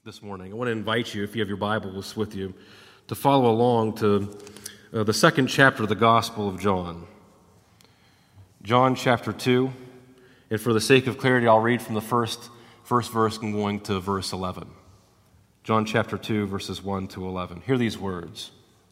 this morning. I want to invite you, if you have your Bibles with you, to follow along to the second chapter of the Gospel of John. John chapter 2, and for the sake of clarity, I'll read from the first verse and going to verse 11. John chapter 2, verses 1 to 11. Hear these words.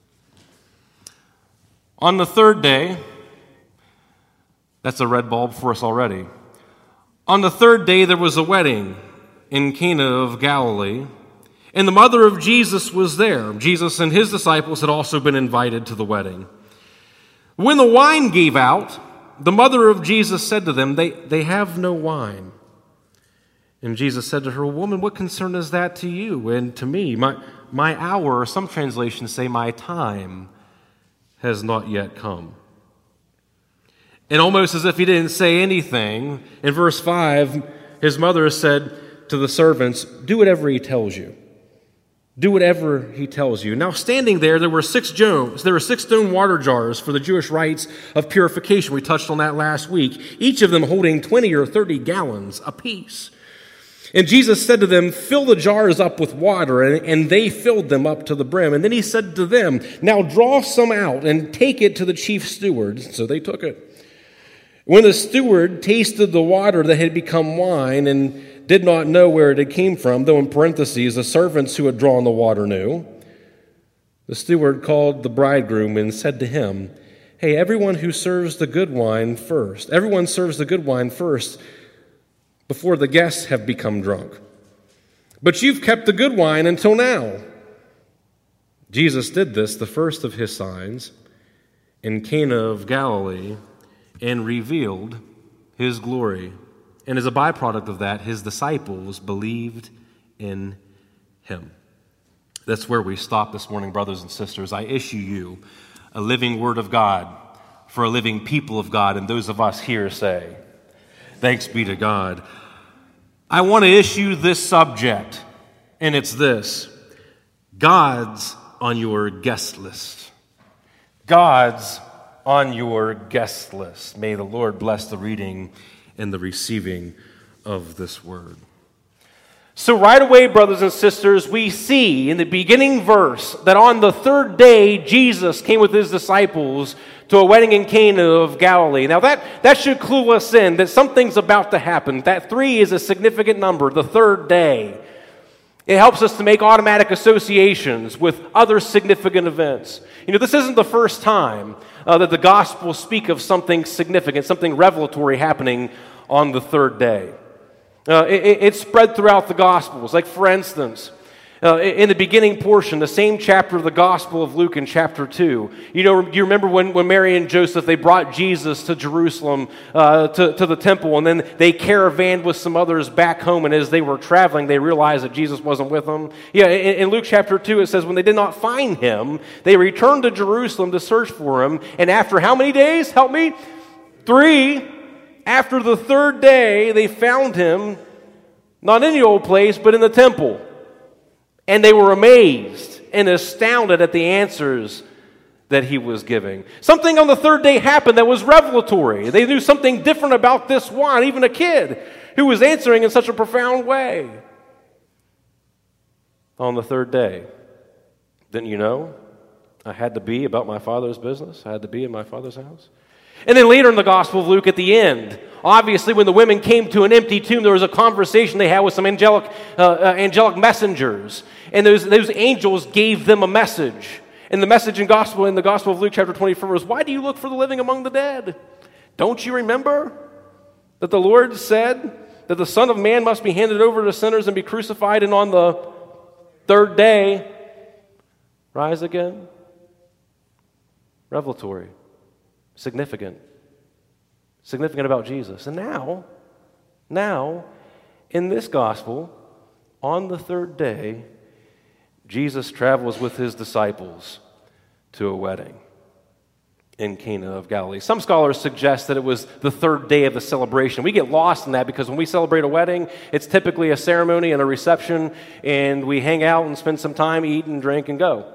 On the third day, that's a red bulb for us already. On the third day there was a wedding in Cana of Galilee, and the mother of Jesus was there. Jesus and his disciples had also been invited to the wedding. When the wine gave out, the mother of Jesus said to them, They have no wine. And Jesus said to her, Woman, what concern is that to you and to me? My hour, or some translations say my time, has not yet come. And almost as if he didn't say anything, in verse 5, his mother said to the servants, Do whatever he tells you. Do whatever he tells you. Now standing there were six stone water jars for the Jewish rites of purification. We touched on that last week, each of them holding 20 or 30 gallons apiece. And Jesus said to them, Fill the jars up with water, and they filled them up to the brim. And then he said to them, Now draw some out and take it to the chief steward. So they took it. When the steward tasted the water that had become wine and did not know where it came from, though in parentheses the servants who had drawn the water knew, the steward called the bridegroom and said to him, Hey, everyone serves the good wine first before the guests have become drunk. But you've kept the good wine until now. Jesus did this, the first of his signs, in Cana of Galilee, and revealed his glory. And as a byproduct of that, his disciples believed in him. That's where we stop this morning, brothers and sisters. I issue you a living word of God for a living people of God, and those of us here say, Thanks be to God. I want to issue this subject, and it's this: God's on your guest list. God's on your guest list. May the Lord bless the reading and the receiving of this word. So right away, brothers and sisters, we see in the beginning verse that on the third day, Jesus came with his disciples to a wedding in Cana of Galilee. Now that should clue us in that something's about to happen. That 3 is a significant number, the third day. It helps us to make automatic associations with other significant events. You know, this isn't the first time that the Gospels speak of something significant, something revelatory happening on the third day. It's spread throughout the Gospels. Like, for instance, in the beginning portion, the same chapter of the Gospel of Luke in chapter 2. You know, do you remember when Mary and Joseph, they brought Jesus to Jerusalem, to the temple, and then they caravaned with some others back home, and as they were traveling, they realized that Jesus wasn't with them? Yeah, in Luke chapter 2, it says, when they did not find him, they returned to Jerusalem to search for him, and after how many days? Help me? 3. After the third day, they found him, not in the old place, but in the temple. And they were amazed and astounded at the answers that he was giving. Something on the third day happened that was revelatory. They knew something different about this one, even a kid who was answering in such a profound way. On the third day, didn't you know? I had to be about my Father's business. I had to be in my Father's house. And then later in the Gospel of Luke at the end, obviously when the women came to an empty tomb, there was a conversation they had with some angelic messengers. And those angels gave them a message. And the message in the Gospel of Luke chapter 24 was, Why do you look for the living among the dead? Don't you remember that the Lord said that the Son of Man must be handed over to sinners and be crucified, and on the third day rise again? Revelatory. Significant about Jesus. And now, in this gospel, on the third day, Jesus travels with his disciples to a wedding in Cana of Galilee. Some scholars suggest that it was the third day of the celebration. We get lost in that because when we celebrate a wedding, it's typically a ceremony and a reception, and we hang out and spend some time, eat and drink and go.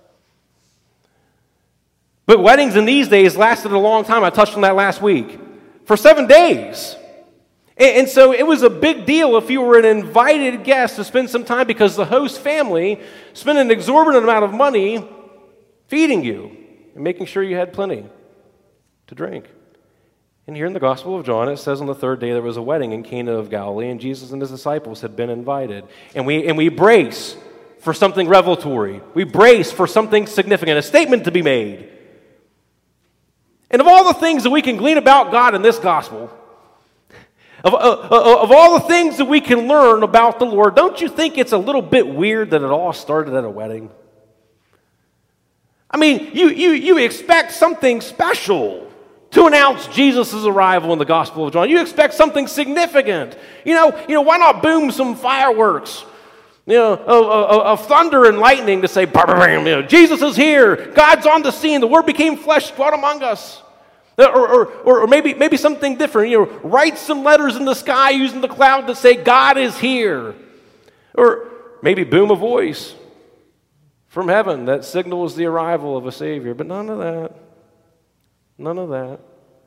But weddings in these days lasted a long time. I touched on that last week. For 7 days. And so it was a big deal if you were an invited guest to spend some time, because the host family spent an exorbitant amount of money feeding you and making sure you had plenty to drink. And here in the Gospel of John, it says on the third day there was a wedding in Cana of Galilee, and Jesus and his disciples had been invited. And we brace for something revelatory. We brace for something significant, a statement to be made. And of all the things that we can glean about God in this gospel, of all the things that we can learn about the Lord, don't you think it's a little bit weird that it all started at a wedding? I mean, you expect something special to announce Jesus' arrival in the Gospel of John. You expect something significant. You know, why not boom some fireworks? Of thunder and lightning to say, Jesus is here. God's on the scene. The Word became flesh, dwelt among us. Or maybe something different. Write some letters in the sky using the cloud to say, God is here. Or maybe boom a voice from heaven that signals the arrival of a Savior. But none of that. None of that.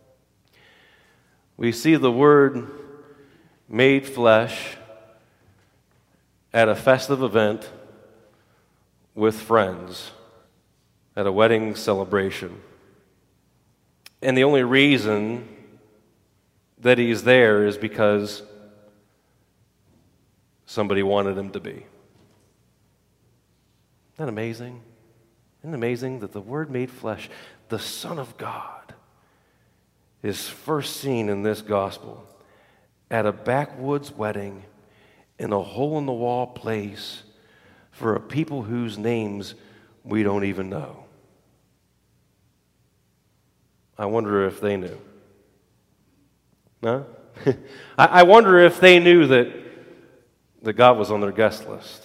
We see the Word made flesh at a festive event with friends at a wedding celebration. And the only reason that he's there is because somebody wanted him to be. Isn't that amazing? Isn't it amazing that the Word made flesh, the Son of God, is first seen in this gospel at a backwoods wedding in a hole-in-the-wall place for a people whose names we don't even know. I wonder if they knew. No? I wonder if they knew that God was on their guest list.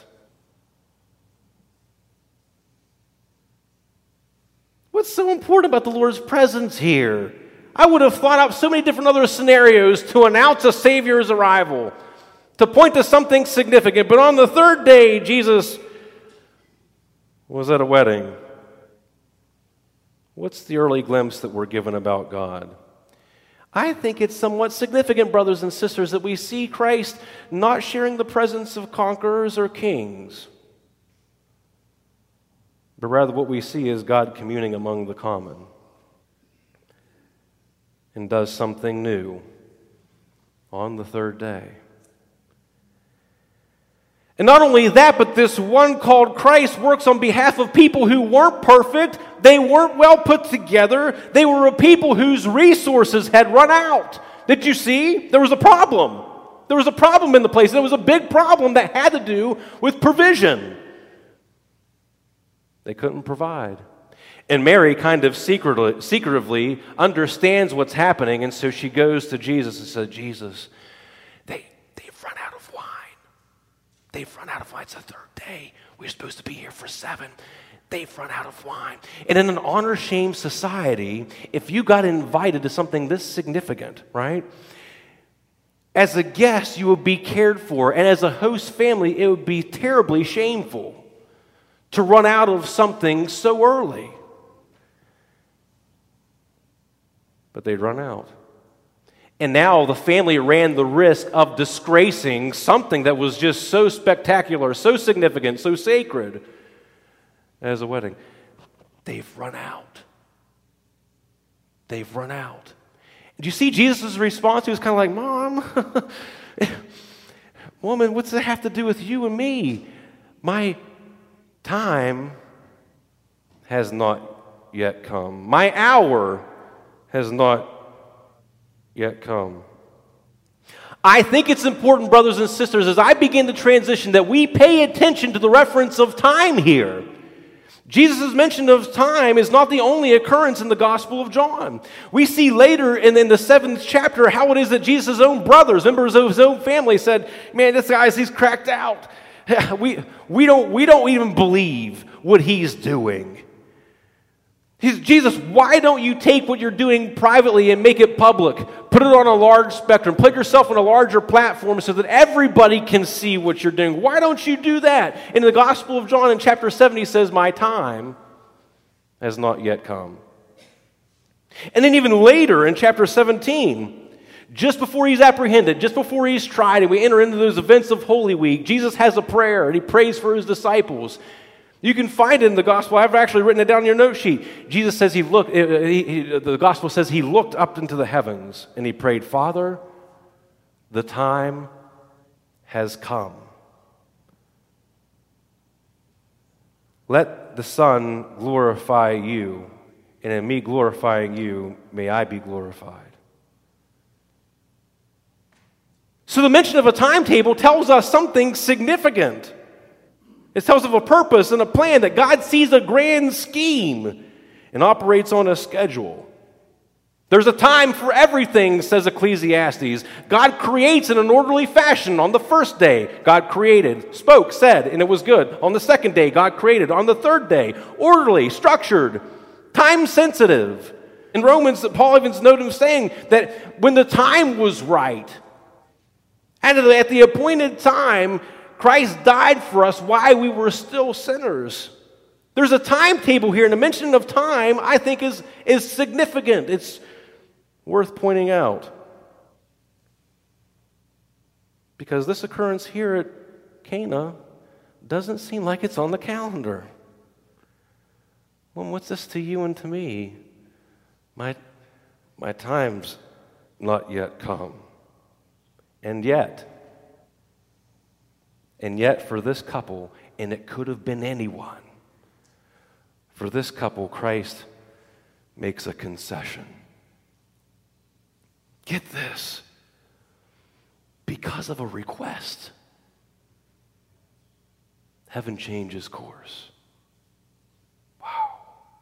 What's so important about the Lord's presence here? I would have thought up so many different other scenarios to announce a Savior's arrival, to point to something significant. But on the third day, Jesus was at a wedding. What's the early glimpse that we're given about God? I think it's somewhat significant, brothers and sisters, that we see Christ not sharing the presence of conquerors or kings, but rather what we see is God communing among the common and does something new on the third day. And not only that, but this one called Christ works on behalf of people who weren't perfect, they weren't well put together, they were a people whose resources had run out. Did you see? There was a problem. There was a problem in the place. There was a big problem that had to do with provision. They couldn't provide. And Mary kind of secretively understands what's happening, and so she goes to Jesus and says, Jesus, they've run out of wine. They've run out of wine. It's the third day. We're supposed to be here for 7. They've run out of wine. And in an honor-shame society, if you got invited to something this significant, right, as a guest, you would be cared for. And as a host family, it would be terribly shameful to run out of something so early. But they'd run out. And now the family ran the risk of disgracing something that was just so spectacular, so significant, so sacred as a wedding. They've run out. They've run out. Do you see Jesus' response? He was kind of like, Mom, woman, what's that have to do with you and me? My time has not yet come. My hour has not yet come. I think it's important, brothers and sisters, as I begin to transition, that we pay attention to the reference of time here. Jesus' mention of time is not the only occurrence in the Gospel of John. We see later in the 7th chapter how it is that Jesus' own brothers, members of his own family, said, man, this guy's, he's cracked out. We don't even believe what he's doing. Jesus, why don't you take what you're doing privately and make it public? Put it on a large spectrum. Put yourself on a larger platform so that everybody can see what you're doing. Why don't you do that? In the Gospel of John in chapter 7, he says, my time has not yet come. And then even later in chapter 17, Just before he's apprehended, just before he's tried, and we enter into those events of Holy Week, Jesus has a prayer, and he prays for his disciples. You can find it in the gospel. I've actually written it down in your note sheet. Jesus says the gospel says he looked up into the heavens, and he prayed, Father, the time has come. Let the Son glorify you, and in me glorifying you, may I be glorified. So the mention of a timetable tells us something significant. It tells of a purpose and a plan, that God sees a grand scheme and operates on a schedule. There's a time for everything, says Ecclesiastes. God creates in an orderly fashion. On the first day, God created, spoke, said, and it was good. On the second day, God created. On the third day, orderly, structured, time-sensitive. In Romans, Paul even noted him saying that when the time was right, and at the appointed time, Christ died for us while we were still sinners. There's a timetable here, and the mention of time, I think, is significant. It's worth pointing out. Because this occurrence here at Cana doesn't seem like it's on the calendar. Well, what's this to you and to me? My time's not yet come. And yet for this couple, and it could have been anyone, for this couple, Christ makes a concession. Get this. Because of a request, heaven changes course. Wow.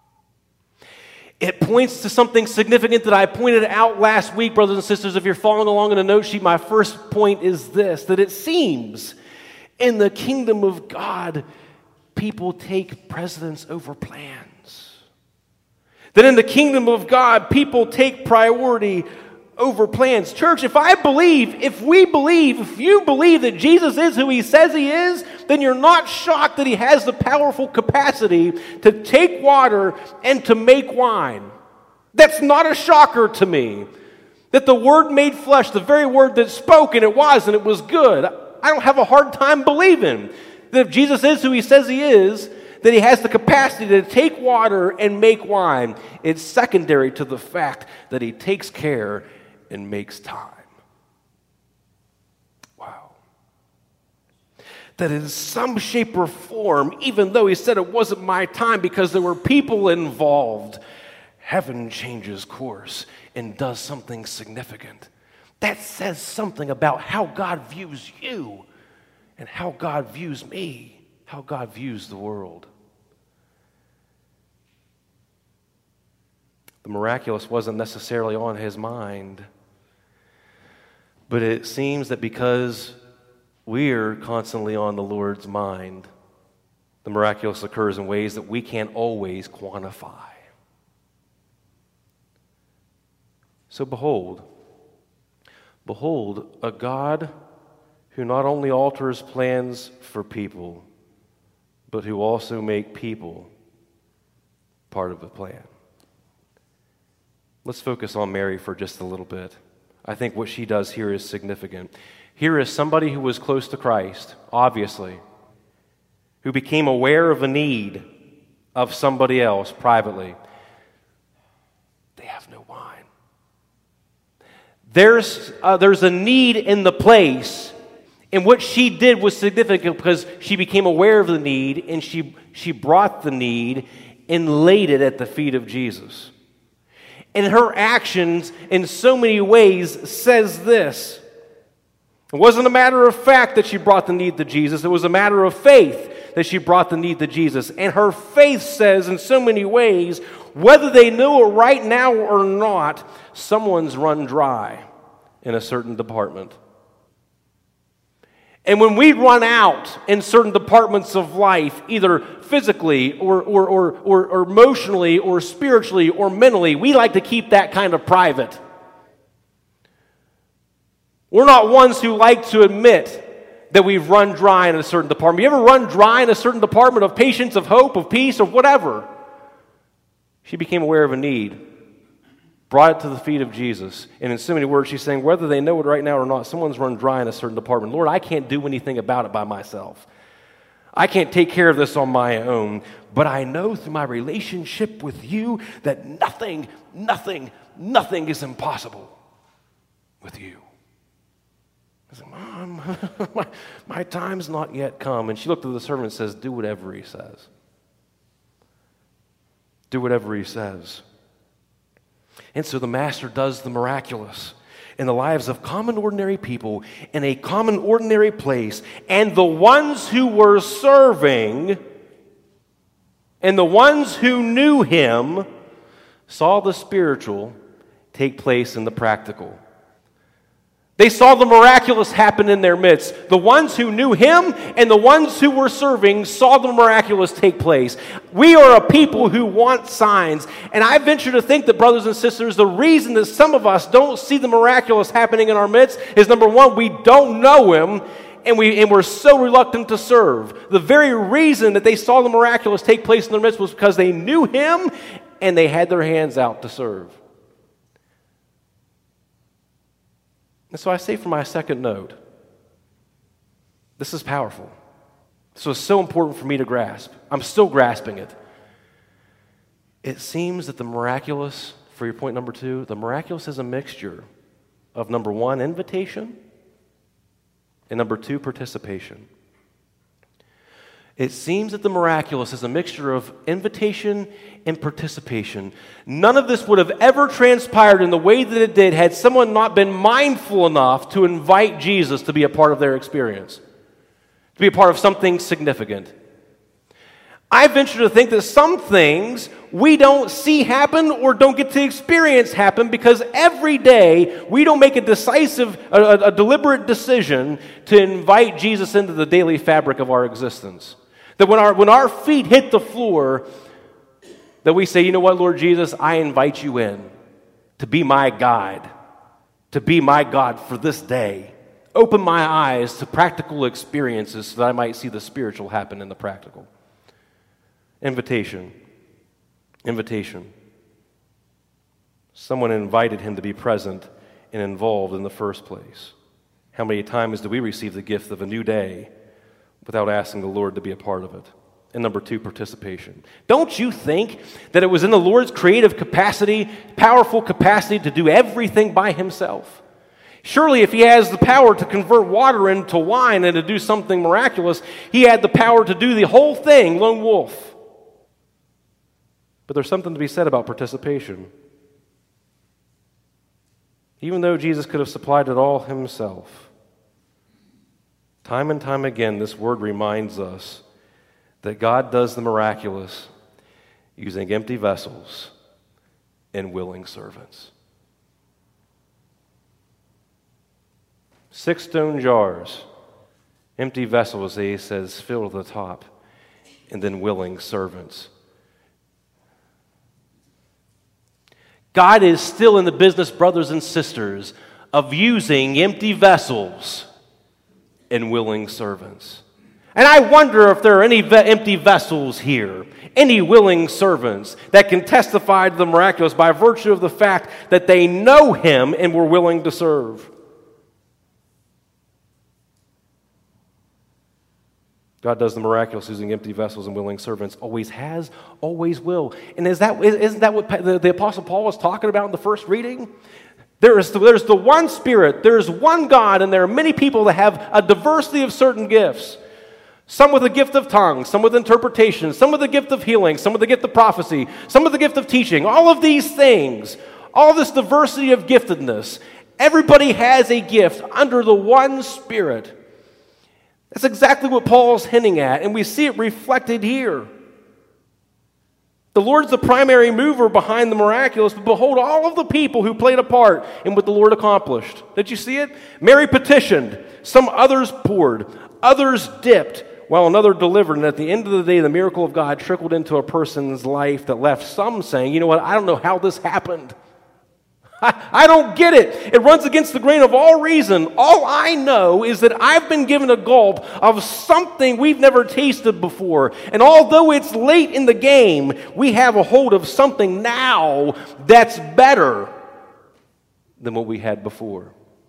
It points to something significant that I pointed out last week, brothers and sisters. If you're following along in the note sheet, my first point is this, that it seems in the kingdom of God, people take precedence over plans. That in the kingdom of God, people take priority over plans. Church, if you believe that Jesus is who he says he is, then you're not shocked that he has the powerful capacity to take water and to make wine. That's not a shocker to me. That the Word made flesh, the very Word that spoke, and it was good. I don't have a hard time believing that if Jesus is who he says he is, that he has the capacity to take water and make wine. It's secondary to the fact that he takes care and makes time. Wow. That in some shape or form, even though he said it wasn't my time because there were people involved, heaven changes course and does something significant. That says something about how God views you and how God views me, how God views the world. The miraculous wasn't necessarily on his mind, but it seems that because we're constantly on the Lord's mind, the miraculous occurs in ways that we can't always quantify. So behold a God who not only alters plans for people, but who also make people part of the plan. Let's focus on Mary for just a little bit. I think what she does here is significant. Here is somebody who was close to Christ, obviously, who became aware of a need of somebody else privately. They have no wine. There's a need in the place, and what she did was significant because she became aware of the need, and she brought the need and laid it at the feet of Jesus. And her actions, in so many ways, says this. It wasn't a matter of fact that she brought the need to Jesus. It was a matter of faith that she brought the need to Jesus. And her faith says, in so many ways, whether they know it right now or not, someone's run dry in a certain department. And when we run out in certain departments of life, either physically or emotionally or spiritually or mentally, we like to keep that kind of private. We're not ones who like to admit that we've run dry in a certain department. You ever run dry in a certain department of patience, of hope, of peace, or whatever? She became aware of a need. brought it to the feet of Jesus. And in so many words, she's saying, whether they know it right now or not, someone's run dry in a certain department. Lord, I can't do anything about it by myself. I can't take care of this on my own, but I know through my relationship with you that nothing is impossible with you. I said, Mom, my time's not yet come. And she looked at the servant and says, do whatever he says. Do whatever he says. And so the master does the miraculous in the lives of common, ordinary people in a common, ordinary place. And the ones who were serving and the ones who knew him saw the spiritual take place in the practical. They saw the miraculous happen in their midst. The ones who knew him and the ones who were serving saw the miraculous take place. We are a people who want signs. And I venture to think that, brothers and sisters, the reason that some of us don't see the miraculous happening in our midst is, number one, we don't know him and we're so reluctant to serve. The very reason that they saw the miraculous take place in their midst was because they knew him and they had their hands out to serve. And so I say for my second note, this is powerful. So it's so important for me to grasp. I'm still grasping it. It seems that the miraculous, for your point number 2, the miraculous is a mixture of, number 1, invitation, and number 2, participation. It seems that the miraculous is a mixture of invitation and participation. None of this would have ever transpired in the way that it did had someone not been mindful enough to invite Jesus to be a part of their experience, to be a part of something significant. I venture to think that some things we don't see happen or don't get to experience happen because every day we don't make a decisive, a deliberate decision to invite Jesus into the daily fabric of our existence. That when our feet hit the floor, that we say, you know what, Lord Jesus, I invite you in to be my guide, to be my God for this day. Open my eyes to practical experiences so that I might see the spiritual happen in the practical. Invitation. Someone invited him to be present and involved in the first place. How many times do we receive the gift of a new day without asking the Lord to be a part of it? And number 2, participation. Don't you think that it was in the Lord's creative capacity, powerful capacity to do everything by himself? Surely if he has the power to convert water into wine and to do something miraculous, he had the power to do the whole thing, lone wolf. But there's something to be said about participation. Even though Jesus could have supplied it all himself, time and time again, this word reminds us that God does the miraculous using empty vessels and willing servants. 6 stone jars, empty vessels, he says, filled to the top, and then willing servants. God is still in the business, brothers and sisters, of using empty vessels and willing servants. And I wonder if there are any empty vessels here, any willing servants that can testify to the miraculous by virtue of the fact that they know him and were willing to serve. God does the miraculous using empty vessels and willing servants. Always has, always will. And isn't that what the Apostle Paul was talking about in the first reading? There's the one Spirit, there's one God, and there are many people that have a diversity of certain gifts. Some with the gift of tongues, some with interpretation, some with the gift of healing, some with the gift of prophecy, some with the gift of teaching. All of these things, all this diversity of giftedness, everybody has a gift under the one Spirit. That's exactly what Paul's hinting at, and we see it reflected here. The Lord's the primary mover behind the miraculous, but behold all of the people who played a part in what the Lord accomplished. Did you see it? Mary petitioned, some others poured, others dipped, while another delivered, and at the end of the day, the miracle of God trickled into a person's life that left some saying, you know what, I don't know how this happened. I don't get it. It runs against the grain of all reason. All I know is that I've been given a gulp of something we've never tasted before. And although it's late in the game, we have a hold of something now that's better. than what we had before.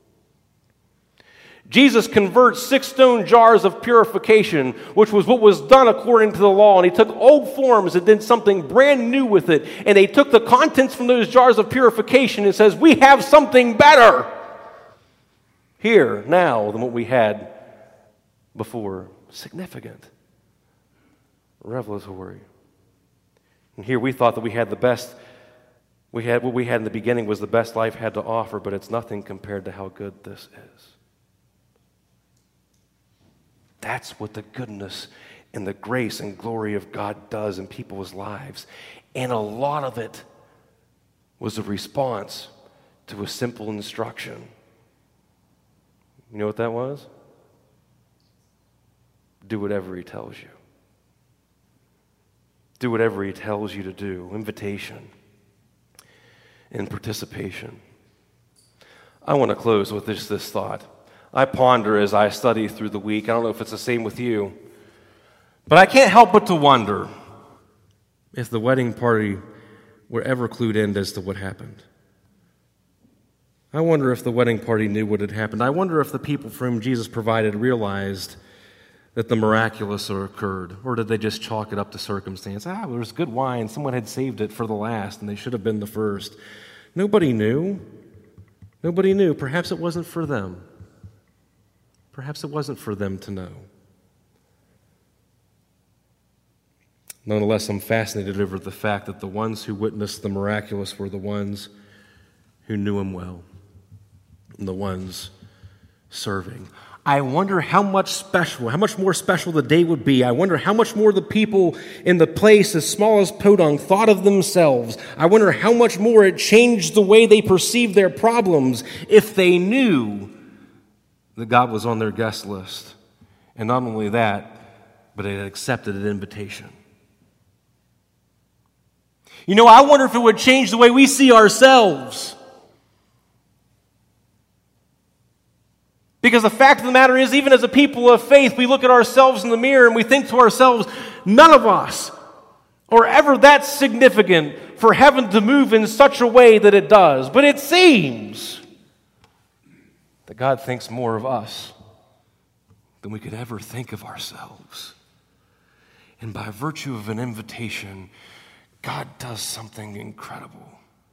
Jesus converts 6 stone jars of purification, which was what was done according to the law, and he took old forms and did something brand new with it, and they took the contents from those jars of purification and says, we have something better here now than what we had before. Significant. Revelatory. And here we thought that we had the best, what we had in the beginning was the best life had to offer, but it's nothing compared to how good this is. That's what the goodness and the grace and glory of God does in people's lives. And a lot of it was a response to a simple instruction. You know what that was? Do whatever he tells you. Do whatever he tells you to do. Invitation and participation. I want to close with just this thought. I ponder as I study through the week. I don't know if it's the same with you. But I can't help but to wonder if the wedding party were ever clued in as to what happened. I wonder if the wedding party knew what had happened. I wonder if the people for whom Jesus provided realized that the miraculous occurred, or did they just chalk it up to circumstance? There was good wine. Someone had saved it for the last, and they should have been the first. Nobody knew. Nobody knew. Perhaps it wasn't for them. Perhaps it wasn't for them to know. Nonetheless, I'm fascinated over the fact that the ones who witnessed the miraculous were the ones who knew him well, and the ones serving. I wonder how much more special the day would be. I wonder how much more the people in the place as small as Podunk thought of themselves. I wonder how much more it changed the way they perceived their problems if they knew that God was on their guest list. And not only that, but they had accepted an invitation. You know, I wonder if it would change the way we see ourselves. Because the fact of the matter is, even as a people of faith, we look at ourselves in the mirror and we think to ourselves, none of us are ever that significant for heaven to move in such a way that it does. But it seems that God thinks more of us than we could ever think of ourselves. And by virtue of an invitation, God does something incredible.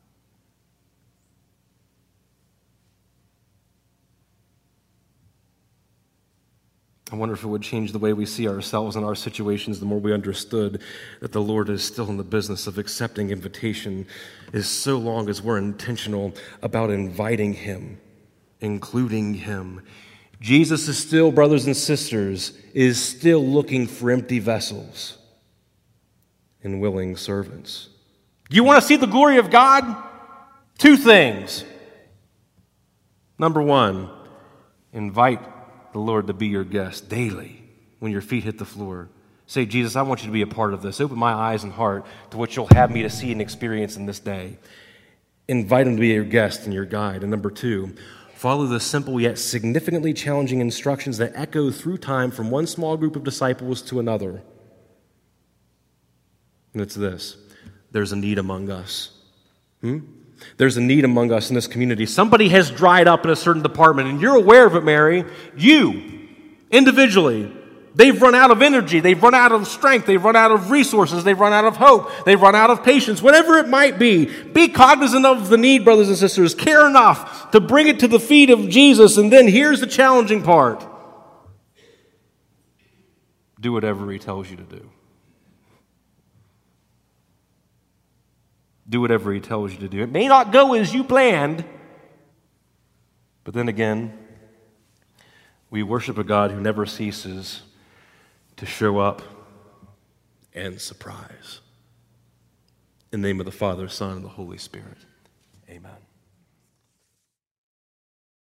I wonder if it would change the way we see ourselves and our situations the more we understood that the Lord is still in the business of accepting invitation, as so long as we're intentional about inviting him, including him. Jesus is still, brothers and sisters, is still looking for empty vessels and willing servants. Do you want to see the glory of God? 2 things. Number 1, invite the Lord to be your guest daily when your feet hit the floor. Say, Jesus, I want you to be a part of this. Open my eyes and heart to what you'll have me to see and experience in this day. Invite him to be your guest and your guide. And number 2, follow the simple yet significantly challenging instructions that echo through time from one small group of disciples to another. And it's this: there's a need among us. There's a need among us in this community. Somebody has dried up in a certain department, and you're aware of it, Mary. You, individually, they've run out of energy. They've run out of strength. They've run out of resources. They've run out of hope. They've run out of patience. Whatever it might be, be cognizant of the need, brothers and sisters. Care enough to bring it to the feet of Jesus. And then here's the challenging part. Do whatever he tells you to do. Do whatever he tells you to do. It may not go as you planned, but then again, we worship a God who never ceases to show up and surprise. In the name of the Father, Son, and the Holy Spirit. Amen.